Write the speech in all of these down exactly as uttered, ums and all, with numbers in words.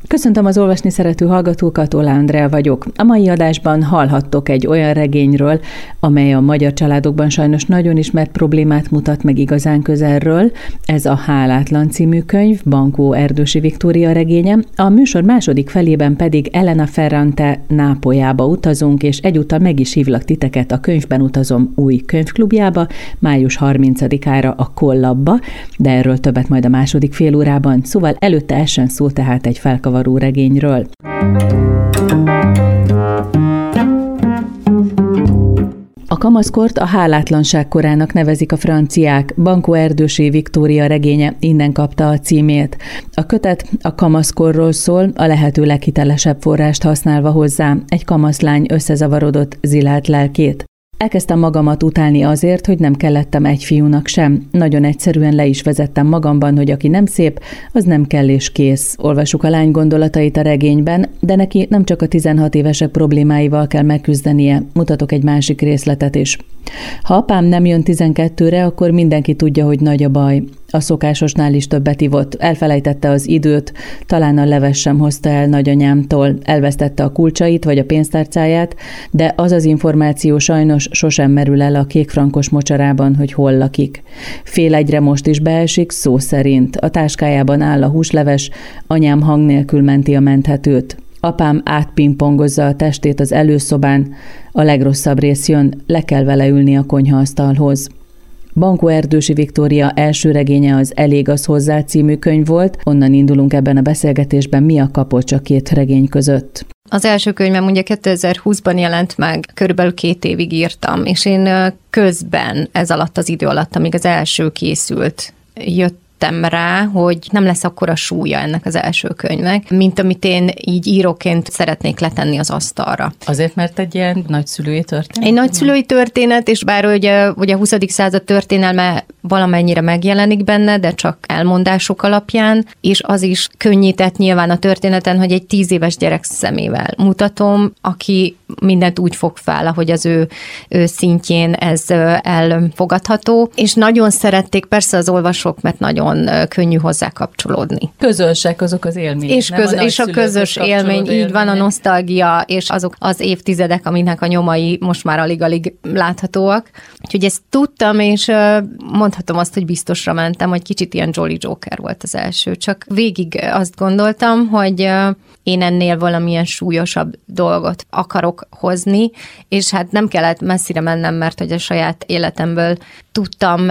Köszöntöm az olvasni szerető hallgatókat, Oláh Andrea vagyok. A mai adásban hallhattok egy olyan regényről, amely a magyar családokban sajnos nagyon ismert problémát mutat meg igazán közelről. Ez a Hálátlan című könyv, Bankó Erdősi Viktória regénye. A műsor második felében pedig Elena Ferrante Nápolyába utazunk, és egyúttal meg is hívlak titeket a Könyvben utazom új könyvklubjába, május harmincadikára a Kollabba, de erről többet majd a második fél órában, szóval előtte essen szó tehát egy felkavaró regényről. A kamaszkort a hálátlanság korának nevezik a franciák. Bankó Erdősi Viktória regénye innen kapta a címét. A kötet a kamaszkorról szól, a lehető leghitelesebb forrást használva hozzá, egy kamaszlány összezavarodott, zilált lelkét. Elkezdtem magamat utálni azért, hogy nem kellettem egy fiúnak sem. Nagyon egyszerűen le is vezettem magamban, hogy aki nem szép, az nem kell és kész. Olvassuk a lány gondolatait a regényben, de neki nem csak a tizenhat évesek problémáival kell megküzdenie. Mutatok egy másik részletet is. Ha apám nem jön tizenkettőre, akkor mindenki tudja, hogy nagy a baj. A szokásosnál is többet ivott, elfelejtette az időt, talán a leves sem hozta el nagyanyámtól, elvesztette a kulcsait vagy a pénztárcáját, de az az információ sajnos sosem merül el a kékfrankos mocsarában, hogy hol lakik. Fél egyre most is beesik, szó szerint. A táskájában áll a húsleves, anyám hang nélkül menti a menthetőt. Apám átpingpongozza a testét az előszobán, a legrosszabb rész jön, le kell vele ülni a konyhaasztalhoz. Bankó Erdősi Viktória első regénye az Elég az hozzá című könyv volt, onnan indulunk ebben a beszélgetésben, mi a kapocs a két regény között. Az első könyvem ugye kétezer-húszban jelent meg, körülbelül két évig írtam, és én közben, ez alatt az idő alatt, amíg az első készült, jött rá, hogy nem lesz akkora súlya ennek az első könyvnek, mint amit én így íróként szeretnék letenni az asztalra. Azért, mert egy ilyen nagyszülői történet? Egy nagyszülői történet, és bár ugye, ugye a huszadik század történelme valamennyire megjelenik benne, de csak elmondások alapján, és az is könnyített nyilván a történeten, hogy egy tíz éves gyerek szemével mutatom, aki mindent úgy fog fel, ahogy az ő, ő szintjén ez elfogadható, és nagyon szerették persze az olvasók, mert nagyon könnyű hozzá kapcsolódni. Közösek azok az élmények. És, köz, a, és a közös élmény, így van, a nosztalgia, és azok az évtizedek, aminek a nyomai most már alig-alig láthatóak. Úgyhogy ezt tudtam, és mondhatom azt, hogy biztosra mentem, hogy kicsit ilyen Jolly Joker volt az első. Csak végig azt gondoltam, hogy én ennél valamilyen súlyosabb dolgot akarok hozni, és hát nem kellett messzire mennem, mert hogy a saját életemből tudtam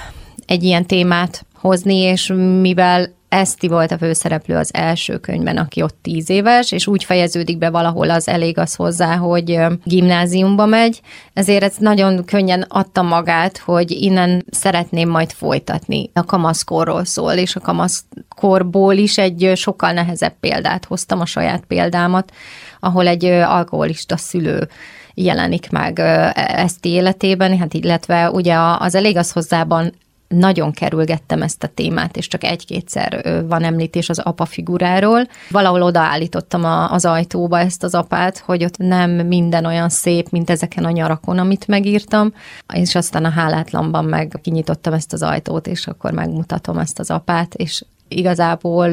egy ilyen témát hozni, és mivel Eszti volt a főszereplő az első könyvben, aki ott tíz éves, és úgy fejeződik be valahol az Elég az hozzá, hogy gimnáziumba megy, ezért ez nagyon könnyen adta magát, hogy innen szeretném majd folytatni. A kamaszkorról szól, és a kamaszkorból is egy sokkal nehezebb példát hoztam, a saját példámat, ahol egy alkoholista szülő jelenik meg Eszti életében, hát illetve ugye az Elég az hozzában nagyon kerülgettem ezt a témát, és csak egy-kétszer van említés az apa figuráról. Valahol odaállítottam a, az ajtóba ezt az apát, hogy ott nem minden olyan szép, mint ezeken a nyarakon, amit megírtam, és aztán a Hálátlanban meg kinyitottam ezt az ajtót, és akkor megmutatom ezt az apát, és igazából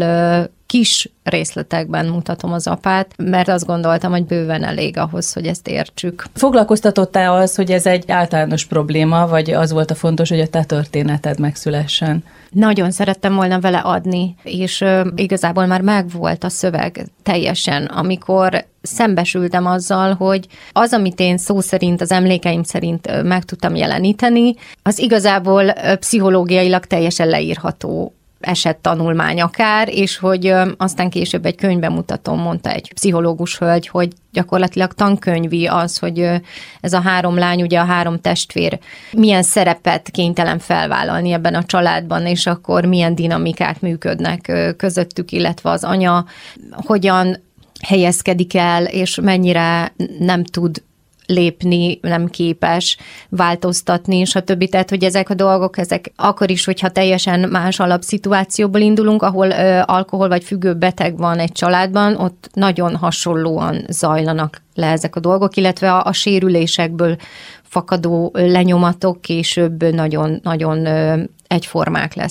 kis részletekben mutatom az apát, mert azt gondoltam, hogy bőven elég ahhoz, hogy ezt értsük. Foglalkoztatott-e az, hogy ez egy általános probléma, vagy az volt a fontos, hogy a te történeted megszülessen? Nagyon szerettem volna vele adni, és igazából már megvolt a szöveg teljesen, amikor szembesültem azzal, hogy az, amit én szó szerint, az emlékeim szerint meg tudtam jeleníteni, az igazából pszichológiailag teljesen leírható esettanulmány akár, és hogy aztán később egy könyvben mutatom, mondta egy pszichológus hölgy, hogy gyakorlatilag tankönyvi az, hogy ez a három lány, ugye a három testvér milyen szerepet kénytelen felvállalni ebben a családban, és akkor milyen dinamikák működnek közöttük, illetve az anya hogyan helyezkedik el, és mennyire nem tud lépni, nem képes változtatni, stb. Tehát, hogy ezek a dolgok, ezek akkor is, hogyha teljesen más alapszituációból indulunk, ahol ö, alkohol vagy függő beteg van egy családban, ott nagyon hasonlóan zajlanak le ezek a dolgok, illetve a, a sérülésekből fakadó lenyomatok később nagyon-nagyon egyformák lesznek.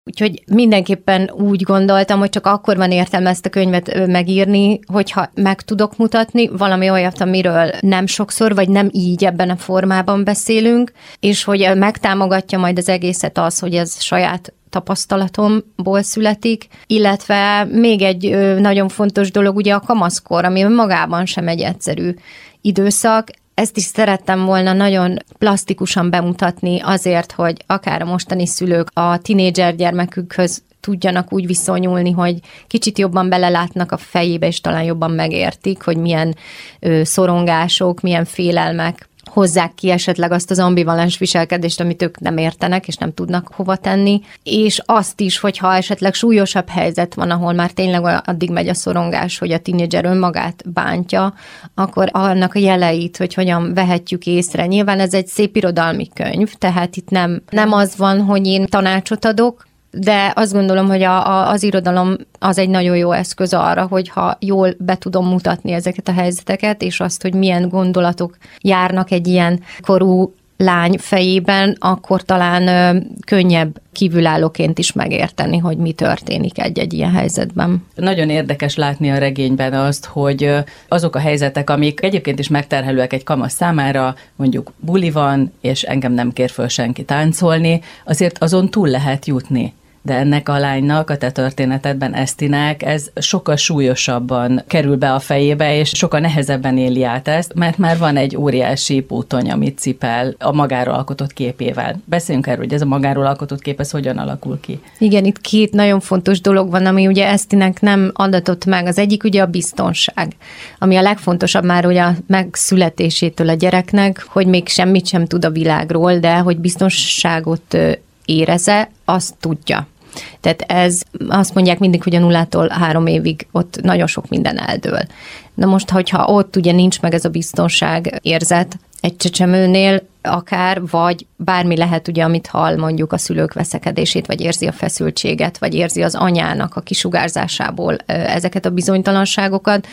Úgyhogy mindenképpen úgy gondoltam, hogy csak akkor van értelme ezt a könyvet megírni, hogyha meg tudok mutatni valami olyat, amiről nem sokszor, vagy nem így ebben a formában beszélünk, és hogy megtámogatja majd az egészet az, hogy ez saját tapasztalatomból születik, illetve még egy nagyon fontos dolog, ugye a kamaszkor, ami magában sem egy egyszerű időszak. Ezt is szerettem volna nagyon plastikusan bemutatni azért, hogy akár a mostani szülők a tinédzser gyermekükhöz tudjanak úgy viszonyulni, hogy kicsit jobban belelátnak a fejébe, és talán jobban megértik, hogy milyen ö, szorongások, milyen félelmek hozzák ki esetleg azt az ambivalens viselkedést, amit ők nem értenek, és nem tudnak hova tenni, és azt is, hogyha esetleg súlyosabb helyzet van, ahol már tényleg addig megy a szorongás, hogy a tínédzser önmagát bántja, akkor annak a jeleit, hogy hogyan vehetjük észre. Nyilván ez egy szép irodalmi könyv, tehát itt nem, nem az van, hogy én tanácsot adok, de azt gondolom, hogy a, a, az irodalom az egy nagyon jó eszköz arra, hogyha jól be tudom mutatni ezeket a helyzeteket, és azt, hogy milyen gondolatok járnak egy ilyen korú lány fejében, akkor talán ö, könnyebb kívülállóként is megérteni, hogy mi történik egy-egy ilyen helyzetben. Nagyon érdekes látni a regényben azt, hogy azok a helyzetek, amik egyébként is megterhelőek egy kamasz számára, mondjuk buli van, és engem nem kér föl senki táncolni, azért azon túl lehet jutni. De ennek a lánynak, a te történetedben, Esztinek, ez sokkal súlyosabban kerül be a fejébe, és sokkal nehezebben éli át ezt, mert már van egy óriási pótony, amit cipel a magáról alkotott képével. Beszéljünk erről, hogy ez a magáról alkotott kép, ez hogyan alakul ki? Igen, itt két nagyon fontos dolog van, ami ugye Esztinek nem adatott meg. Az egyik ugye a biztonság, ami a legfontosabb már ugye a megszületésétől a gyereknek, hogy még semmit sem tud a világról, de hogy biztonságot éreze, azt tudja. Tehát ez, azt mondják mindig, hogy a nullától három évig ott nagyon sok minden eldől. Na most, hogyha ott ugye nincs meg ez a biztonság érzet egy csecsemőnél, akár, vagy bármi lehet ugye, amit hall mondjuk a szülők veszekedését, vagy érzi a feszültséget, vagy érzi az anyának a kisugárzásából ezeket a bizonytalanságokat,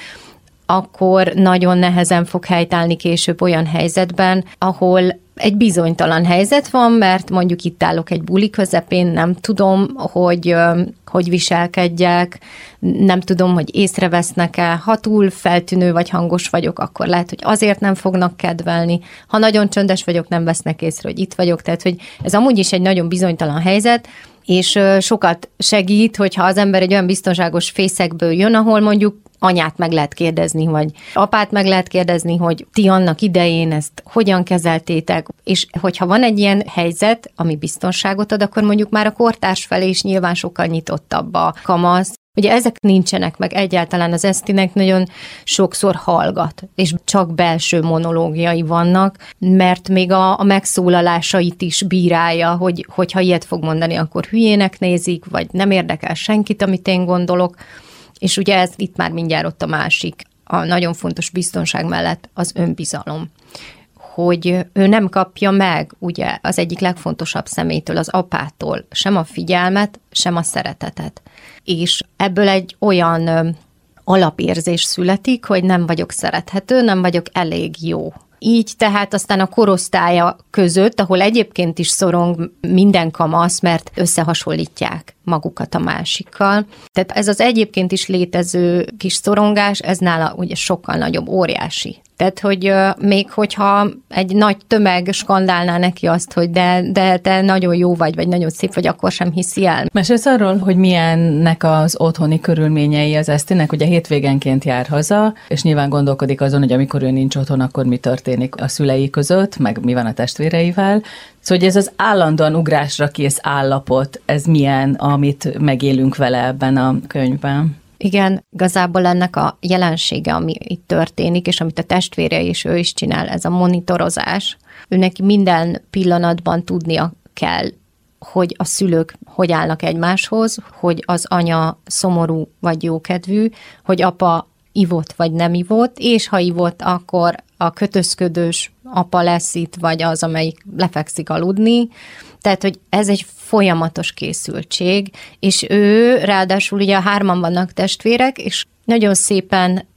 akkor nagyon nehezen fog helytállni később olyan helyzetben, ahol egy bizonytalan helyzet van, mert mondjuk itt állok egy buli közepén, nem tudom, hogy hogy viselkedjek, nem tudom, hogy észrevesznek-e, ha túl feltűnő vagy hangos vagyok, akkor lehet, hogy azért nem fognak kedvelni, ha nagyon csöndes vagyok, nem vesznek észre, hogy itt vagyok, tehát hogy ez amúgy is egy nagyon bizonytalan helyzet, és sokat segít, hogyha az ember egy olyan biztonságos fészekből jön, ahol mondjuk anyát meg lehet kérdezni, vagy apát meg lehet kérdezni, hogy ti annak idején ezt hogyan kezeltétek, és hogyha van egy ilyen helyzet, ami biztonságot ad, akkor mondjuk már a kortárs felé is nyilván sokkal nyitottabb a kamasz. Ugye ezek nincsenek meg egyáltalán, az Esztinek nagyon sokszor hallgat, és csak belső monológiai vannak, mert még a, a megszólalásait is bírálja, hogy hogyha ilyet fog mondani, akkor hülyének nézik, vagy nem érdekel senkit, amit én gondolok. És ugye ez itt már mindjárt ott a másik, a nagyon fontos biztonság mellett az önbizalom, hogy ő nem kapja meg ugye az egyik legfontosabb személytől, az apától sem a figyelmet, sem a szeretetet. És ebből egy olyan alapérzés születik, hogy nem vagyok szerethető, nem vagyok elég jó. Így tehát aztán a korosztálya között, ahol egyébként is szorong minden kamasz, mert összehasonlítják magukat a másikkal. Tehát ez az egyébként is létező kis szorongás, ez nála ugye sokkal nagyobb, óriási. Tehát, hogy uh, még hogyha egy nagy tömeg skandálná neki azt, hogy de, de te nagyon jó vagy, vagy nagyon szép vagy, akkor sem hiszi el. Mesélsz arról, hogy milyennek az otthoni körülményei az Esztinek, ugye hétvégenként jár haza, és nyilván gondolkodik azon, hogy amikor ő nincs otthon, akkor mi történik a szülei között, meg mi van a testvéreivel. Szóval, hogy ez az állandóan ugrásra kész állapot, ez milyen, amit megélünk vele ebben a könyvben? Igen, igazából ennek a jelensége, ami itt történik, és amit a testvére és ő is csinál, ez a monitorozás. Őnek minden pillanatban tudnia kell, hogy a szülők hogy állnak egymáshoz, hogy az anya szomorú vagy jókedvű, hogy apa ivott vagy nem ivott, és ha ivott, akkor a kötözködős apa lesz itt, vagy az, amelyik lefekszik aludni. Tehát, hogy ez egy folyamatos készültség, és ő ráadásul ugye a hárman vannak testvérek, és nagyon szépen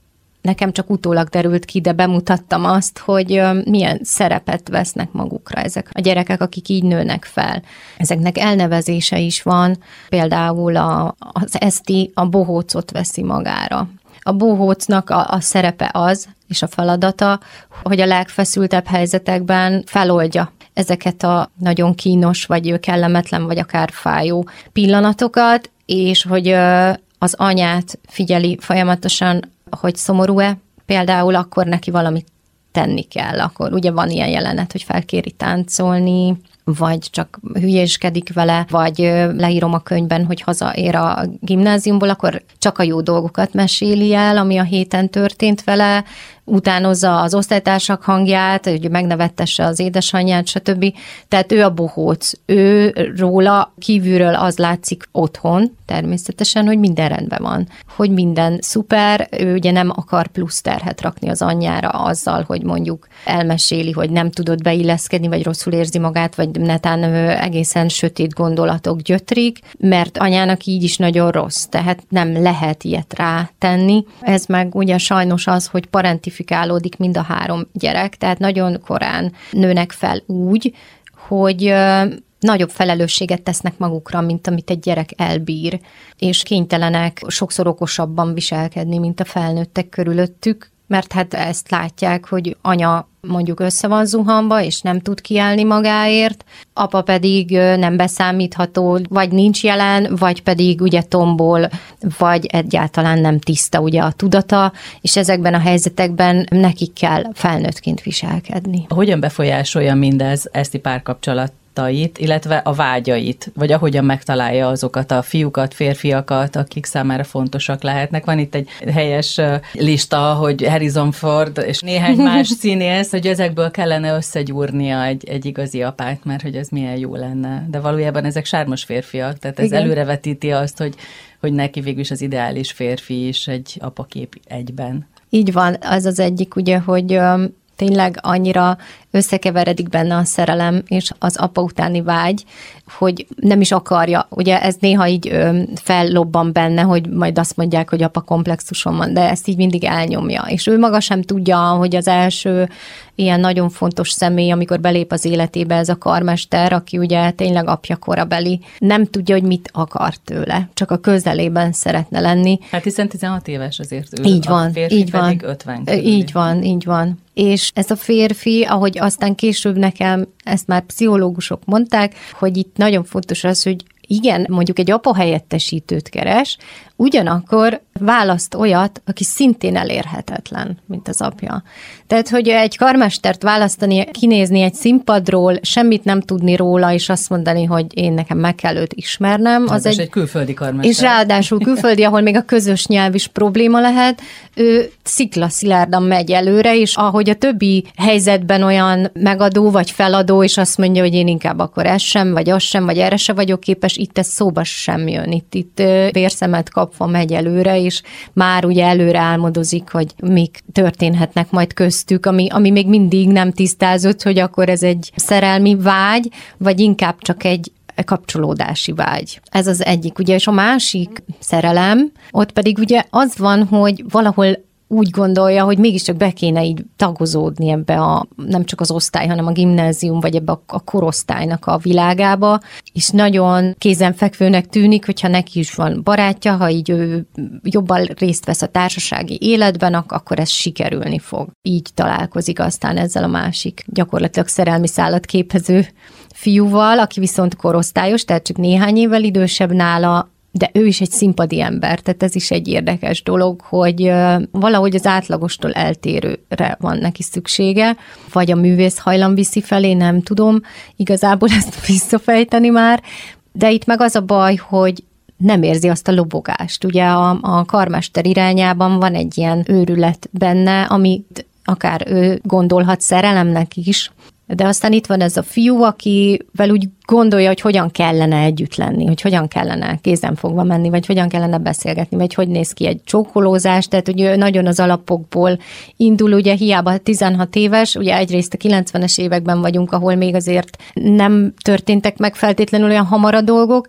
nekem csak utólag derült ki, de bemutattam azt, hogy milyen szerepet vesznek magukra ezek a gyerekek, akik így nőnek fel. Ezeknek elnevezése is van, például a, az Eszti a bohócot veszi magára. A bohócnak a, a szerepe az, és a feladata, hogy a legfeszültebb helyzetekben feloldja ezeket a nagyon kínos, vagy kellemetlen, vagy akár fájó pillanatokat, és hogy az anyát figyeli folyamatosan, hogy szomorú-e, például akkor neki valamit tenni kell. Akkor ugye van ilyen jelenet, hogy felkéri táncolni, vagy csak hülyéskedik vele, vagy leírom a könyvben, hogy hazaér a gimnáziumból, akkor csak a jó dolgokat meséli el, ami a héten történt vele, utánozza az osztálytársak hangját, hogy megnevettesse az édesanyját, stb. Tehát ő a bohóc. Ő róla kívülről az látszik otthon, természetesen, hogy minden rendben van, hogy minden szuper, ő ugye nem akar plusz terhet rakni az anyjára azzal, hogy mondjuk elmeséli, hogy nem tudott beilleszkedni, vagy rosszul érzi magát, vagy netán egészen sötét gondolatok gyötrik, mert anyának így is nagyon rossz, tehát nem lehet ilyet rátenni. Ez meg ugye sajnos az, hogy parentifikálódik mind a három gyerek, tehát nagyon korán nőnek fel úgy, hogy nagyobb felelősséget tesznek magukra, mint amit egy gyerek elbír, és kénytelenek sokszor okosabban viselkedni, mint a felnőttek körülöttük, mert hát ezt látják, hogy anya mondjuk össze van zuhanva, és nem tud kiállni magáért, apa pedig nem beszámítható, vagy nincs jelen, vagy pedig ugye tombol, vagy egyáltalán nem tiszta ugye a tudata, és ezekben a helyzetekben nekik kell felnőttként viselkedni. Hogyan befolyásolja mindez Eszti párkapcsolat illetve a vágyait, vagy ahogyan megtalálja azokat a fiúkat, férfiakat, akik számára fontosak lehetnek. Van itt egy helyes lista, hogy Harrison Ford és néhány más színész, hogy ezekből kellene összegyúrnia egy, egy igazi apát, mert hogy ez milyen jó lenne. De valójában ezek sármos férfiak, tehát ez igen. Előrevetíti azt, hogy, hogy neki végül is az ideális férfi is egy apakép egyben. Így van, az az egyik ugye, hogy tényleg annyira összekeveredik benne a szerelem és az apa utáni vágy, hogy nem is akarja. Ugye ez néha így ö, fellobban benne, hogy majd azt mondják, hogy apa komplexuson van, de ezt így mindig elnyomja. És ő maga sem tudja, hogy az első ilyen nagyon fontos személy, amikor belép az életébe ez a karmester, aki ugye tényleg apja korabeli, nem tudja, hogy mit akar tőle, csak a közelében szeretne lenni. Hát hiszen tizenhat éves azért ő, így van, a férfi így pedig van. ötven körül. Így van, így van. És ez a férfi, ahogy aztán később nekem, ezt már pszichológusok mondták, hogy itt nagyon fontos az, hogy igen, mondjuk egy apa helyettesítőt keres, ugyanakkor választ olyat, aki szintén elérhetetlen, mint az apja. Tehát, hogy egy karmestert választani, kinézni egy színpadról, semmit nem tudni róla, és azt mondani, hogy én nekem meg kell őt ismernem. Az egy, egy külföldi karmester. És ráadásul külföldi, ahol még a közös nyelv is probléma lehet, ő sziklaszilárdan megy előre, és ahogy a többi helyzetben olyan megadó vagy feladó, és azt mondja, hogy én inkább akkor ez sem, vagy az sem, vagy erre sem vagyok képes, itt ez szóba sem jön. Itt, itt vérszemet kapva megy előre, és már ugye előre álmodozik, hogy mik történhetnek majd köztük, ami, ami még mindig nem tisztázott, hogy akkor ez egy szerelmi vágy, vagy inkább csak egy kapcsolódási vágy. Ez az egyik, ugye, és a másik szerelem, ott pedig ugye az van, hogy valahol úgy gondolja, hogy mégiscsak be kéne így tagozódni ebbe a, nem csak az osztály, hanem a gimnázium, vagy ebbe a, a korosztálynak a világába, és nagyon kézenfekvőnek tűnik, hogyha neki is van barátja, ha így ő jobban részt vesz a társasági életben, akkor ez sikerülni fog. Így találkozik aztán ezzel a másik gyakorlatilag szerelmi szállat képező fiúval, aki viszont korosztályos, tehát csak néhány évvel idősebb nála, de ő is egy színpadi ember, tehát ez is egy érdekes dolog, hogy valahogy az átlagostól eltérőre van neki szüksége, vagy a művész hajlam viszi felé, nem tudom igazából ezt visszafejteni már, de itt meg az a baj, hogy nem érzi azt a lobogást. Ugye a, a karmester irányában van egy ilyen őrület benne, amit akár ő gondolhat szerelemnek is, de aztán itt van ez a fiú, akivel úgy gondolja, hogy hogyan kellene együtt lenni, hogy hogyan kellene kézenfogva menni, vagy hogyan kellene beszélgetni, vagy hogy néz ki egy csókolózás, tehát ugye nagyon az alapokból indul, ugye hiába tizenhat éves, ugye egyrészt a kilencvenes években vagyunk, ahol még azért nem történtek meg feltétlenül olyan hamar a dolgok,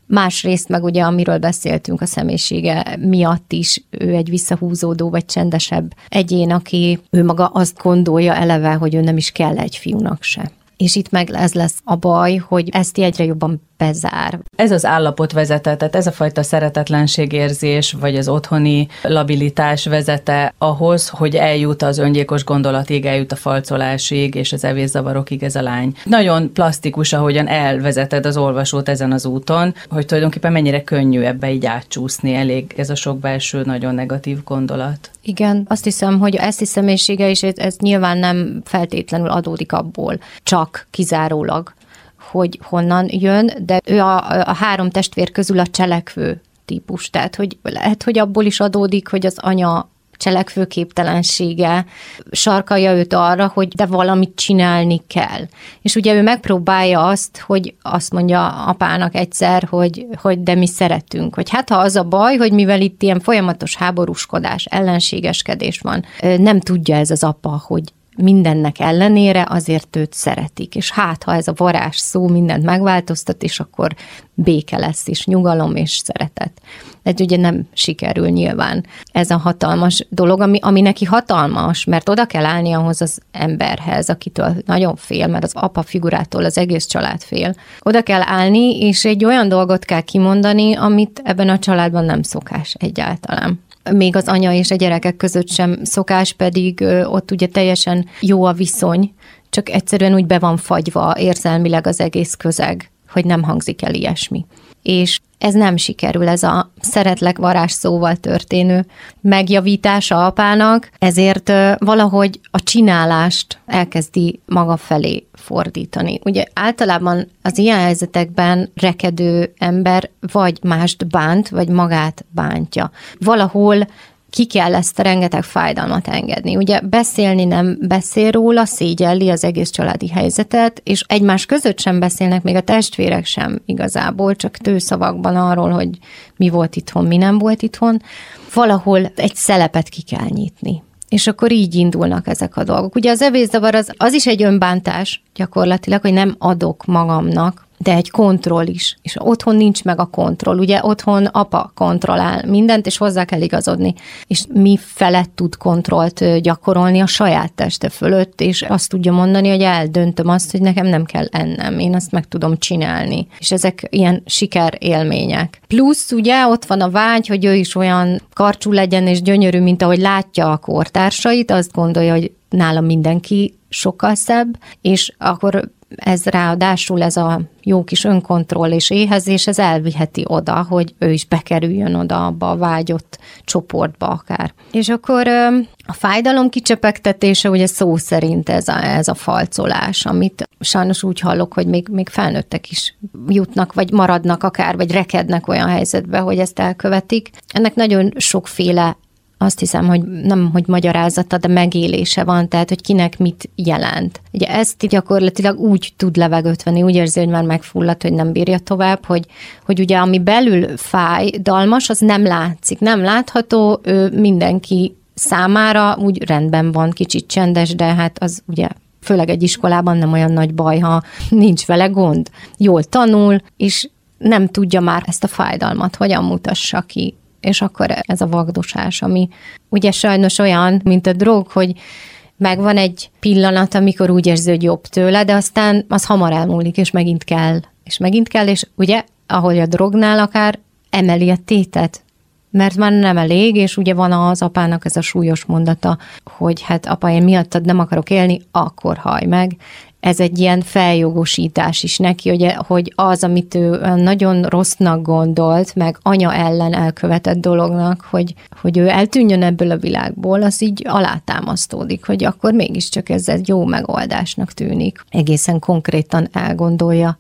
Másrészt meg ugye, amiről beszéltünk a személyisége miatt is, ő egy visszahúzódó vagy csendesebb egyén, aki ő maga azt gondolja eleve, hogy ő nem is kell egy fiúnak se. És itt meg ez lesz a baj, hogy ezt egyre jobban bezár. Ez az állapot vezete, tehát ez a fajta szeretetlenségérzés, vagy az otthoni labilitás vezete ahhoz, hogy eljut az öngyilkos gondolatig, eljut a falcolásig, és az evészavarokig ez a lány. Nagyon plastikus, ahogyan elvezeted az olvasót ezen az úton, hogy tulajdonképpen mennyire könnyű ebbe így átcsúszni, elég ez a sok belső, nagyon negatív gondolat. Igen, azt hiszem, hogy ezt is személyisége, és ez nyilván nem feltétlenül adódik abból, csak kizárólag, hogy honnan jön, de ő a, a három testvér közül a cselekvő típus. Tehát, hogy lehet, hogy abból is adódik, hogy az anya cselekvőképtelensége sarkalja őt arra, hogy de valamit csinálni kell. És ugye ő megpróbálja azt, hogy azt mondja apának egyszer, hogy, hogy de mi szeretünk. Hogy hát ha az a baj, hogy mivel itt ilyen folyamatos háborúskodás, ellenségeskedés van, nem tudja ez az apa, hogy mindennek ellenére azért őt szeretik. És hát, ha ez a varázs szó mindent megváltoztat, és akkor béke lesz, és nyugalom, és szeretet. De ugye nem sikerül nyilván ez a hatalmas dolog, ami, ami neki hatalmas, mert oda kell állni ahhoz az emberhez, akitől nagyon fél, mert az apa figurától az egész család fél. Oda kell állni, és egy olyan dolgot kell kimondani, amit ebben a családban nem szokás egyáltalán. Még az anya és a gyerekek között sem szokás, pedig ott ugye teljesen jó a viszony, csak egyszerűen úgy be van fagyva érzelmileg az egész közeg, hogy nem hangzik el ilyesmi. És ez nem sikerül, ez a szeretlek varázsszóval történő megjavítása apának, ezért valahogy a csinálást elkezdi maga felé fordítani. Ugye általában az ilyen helyzetekben rekedő ember vagy mást bánt, vagy magát bántja. Valahol ki kell ezt a rengeteg fájdalmat engedni. Ugye beszélni nem beszél róla, szégyelli az egész családi helyzetet, és egymás között sem beszélnek, még a testvérek sem igazából, csak tőszavakban arról, hogy mi volt itthon, mi nem volt itthon. Valahol egy szelepet ki kell nyitni. És akkor így indulnak ezek a dolgok. Ugye az evészavar az, az is egy önbántás gyakorlatilag, hogy nem adok magamnak, de egy kontroll is. És otthon nincs meg a kontroll. Ugye otthon apa kontrollál mindent, és hozzá kell igazodni. És mi felett tud kontrollt gyakorolni a saját teste fölött, és azt tudja mondani, hogy eldöntöm azt, hogy nekem nem kell ennem. Én azt meg tudom csinálni. És ezek ilyen sikerélmények. Plusz ugye ott van a vágy, hogy ő is olyan karcsú legyen és gyönyörű, mint ahogy látja a kortársait, azt gondolja, hogy nála mindenki sokkal szebb, és akkor ez ráadásul ez a jó kis önkontroll és éhezés, ez elviheti oda, hogy ő is bekerüljön oda abba a vágyott csoportba akár. És akkor a fájdalom kicsepegtetése ugye szó szerint ez a, ez a falcolás, amit sajnos úgy hallok, hogy még, még felnőttek is jutnak, vagy maradnak akár, vagy rekednek olyan helyzetbe, hogy ezt elkövetik. Ennek nagyon sokféle, azt hiszem, hogy nem, hogy magyarázata, de megélése van, tehát, hogy kinek mit jelent. Ugye ezt gyakorlatilag úgy tud levegőt venni, úgy érzi, hogy már megfulladt, hogy nem bírja tovább, hogy, hogy ugye ami belül fájdalmas, az nem látszik, nem látható, ő mindenki számára úgy rendben van, kicsit csendes, de hát az ugye főleg egy iskolában nem olyan nagy baj, ha nincs vele gond. Jól tanul, és nem tudja már ezt a fájdalmat hogyan mutassa ki. És akkor ez a vagdosás, ami ugye sajnos olyan, mint a drog, hogy megvan egy pillanat, amikor úgy érzi, hogy jobb tőle, de aztán az hamar elmúlik, és megint kell, és megint kell, és ugye, ahogy a drognál akár emeli a tétet, mert már nem elég, és ugye van az apának ez a súlyos mondata, hogy hát apa, én miattad nem akarok élni, akkor hallj meg. Ez egy ilyen feljogosítás is neki, ugye, hogy az, amit ő nagyon rossznak gondolt, meg anya ellen elkövetett dolognak, hogy, hogy ő eltűnjön ebből a világból, az így alátámasztódik, hogy akkor mégiscsak ez egy jó megoldásnak tűnik. Egészen konkrétan elgondolja.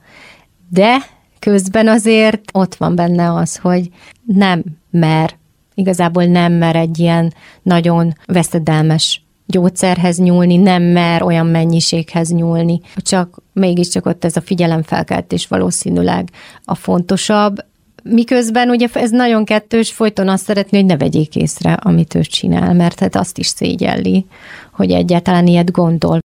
De közben azért ott van benne az, hogy nem mer, igazából nem mer egy ilyen nagyon veszedelmes gyógyszerhez nyúlni, nem mer olyan mennyiséghez nyúlni, csak mégiscsak ott ez a figyelemfelkeltés valószínűleg a fontosabb. Miközben ugye ez nagyon kettős, folyton azt szeretné, hogy ne vegyék észre, amit ő csinál, mert hát azt is szégyelli, hogy egyáltalán ilyet gondol.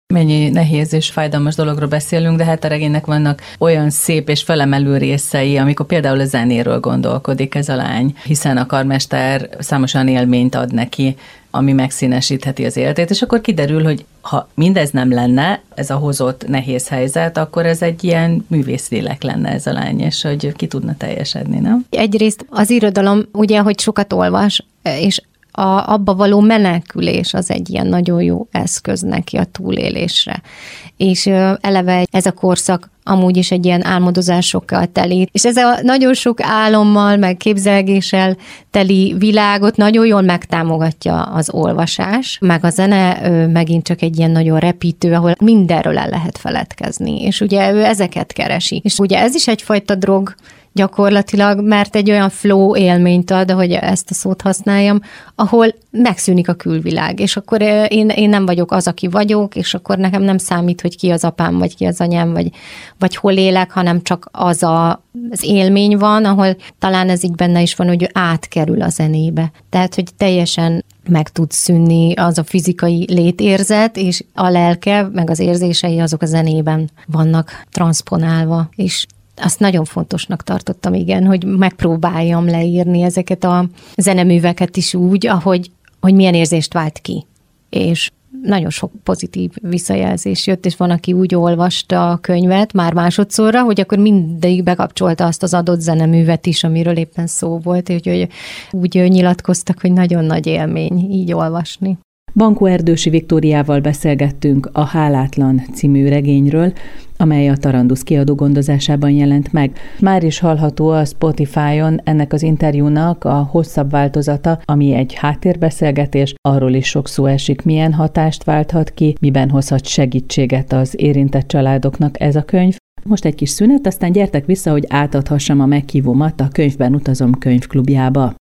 Mennyi nehéz és fájdalmas dologról beszélünk, de hát a regénynek vannak olyan szép és felemelő részei, amikor például a zenéről gondolkodik ez a lány, hiszen a karmester számos olyan élményt ad neki, ami megszínesítheti az életét, és akkor kiderül, hogy ha mindez nem lenne, ez a hozott nehéz helyzet, akkor ez egy ilyen művészlélek lenne ez a lány, és hogy ki tudna teljesedni, nem? Egyrészt az irodalom, ugye, hogy sokat olvas, és a, abba való menekülés az egy ilyen nagyon jó eszköz neki a túlélésre. És eleve ez a korszak amúgy is egy ilyen álmodozásokkal teli. És ez a nagyon sok álommal, meg képzelgéssel teli világot nagyon jól megtámogatja az olvasás, meg a zene megint csak egy ilyen nagyon repítő, ahol mindenről el lehet feledkezni. És ugye ő ezeket keresi. És ugye ez is egyfajta drog, gyakorlatilag, mert egy olyan flow élményt ad, hogy ezt a szót használjam, ahol megszűnik a külvilág, és akkor én, én nem vagyok az, aki vagyok, és akkor nekem nem számít, hogy ki az apám, vagy ki az anyám, vagy, vagy hol élek, hanem csak az a, az élmény van, ahol talán ez így benne is van, hogy ő átkerül a zenébe. Tehát, hogy teljesen meg tud szűnni az a fizikai létérzet, és a lelke, meg az érzései azok a zenében vannak transzponálva, és azt nagyon fontosnak tartottam, igen, hogy megpróbáljam leírni ezeket a zeneműveket is úgy, ahogy, hogy milyen érzést vált ki. És nagyon sok pozitív visszajelzés jött, és van, aki úgy olvasta a könyvet már másodszorra, hogy akkor mindig bekapcsolta azt az adott zeneművet is, amiről éppen szó volt, úgyhogy úgy nyilatkoztak, hogy nagyon nagy élmény így olvasni. Bankó Erdősi Viktóriával beszélgettünk a Hálátlan című regényről, amely a Tarandusz kiadó gondozásában jelent meg. Már is hallható a Spotify-on ennek az interjúnak a hosszabb változata, ami egy háttérbeszélgetés, arról is sok szó esik, milyen hatást válthat ki, miben hozhat segítséget az érintett családoknak ez a könyv. Most egy kis szünet, aztán gyertek vissza, hogy átadhassam a meghívómat a Könyvben utazom könyvklubjába.